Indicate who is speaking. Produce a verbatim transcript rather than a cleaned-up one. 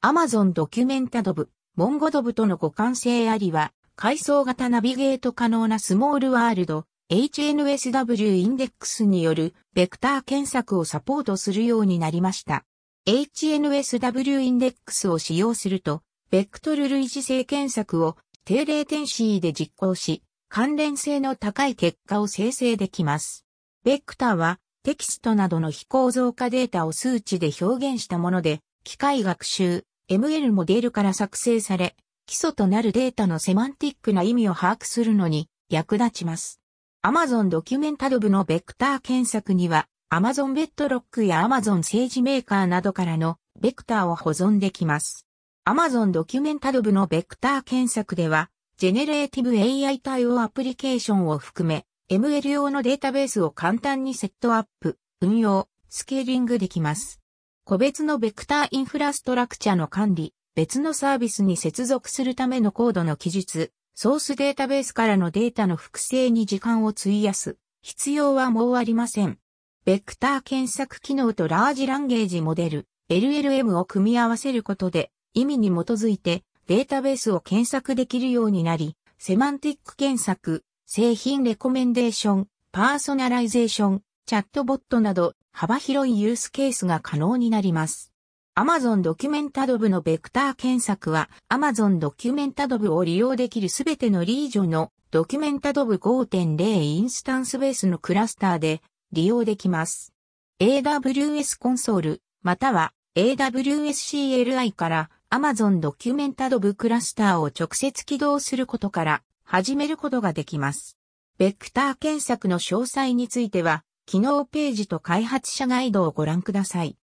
Speaker 1: Amazon ドキュメンタドブ、モンゴドブとの互換性ありは、階層型ナビゲート可能なスモールワールド、エイチエヌエスダブリュー インデックスによるベクター検索をサポートするようになりました。エイチエヌエスダブリュー インデックスを使用すると、ベクトル類似性検索を定例点 C で実行し、関連性の高い結果を生成できます。ベクターはテキストなどの非構造化データを数値で表現したもので、機械学習、エムエル モデルから作成され、基礎となるデータのセマンティックな意味を把握するのに役立ちます。Amazon ドキュメンタドブのベクター検索には、Amazon ベッドロックや Amazon 政治メーカーなどからのベクターを保存できます。Amazon ドキュメンタドブのベクター検索では、ジェネレーティブ エーアイ 対応アプリケーションを含め、エムエル 用のデータベースを簡単にセットアップ、運用、スケーリングできます。個別のベクターインフラストラクチャの管理、別のサービスに接続するためのコードの記述、ソースデータベースからのデータの複製に時間を費やす必要はもうありません。ベクター検索機能とラージランゲージモデル、エルエルエム を組み合わせることで、意味に基づいてデータベースを検索できるようになり、セマンティック検索、製品レコメンデーション、パーソナライゼーション、チャットボットなど幅広いユースケースが可能になります。Amazon ドキュメンタドブのベクター検索は Amazon ドキュメンタドブを利用できるすべてのリージョンのドキュメンタドブ ごてんゼロ インスタンスベースのクラスターで利用できます。エーダブリューエス コンソールまたは エーダブリューエスシーエルアイ から Amazon ドキュメンタドブクラスターを直接起動することから始めることができます。ベクター検索の詳細については機能ページと開発者ガイドをご覧ください。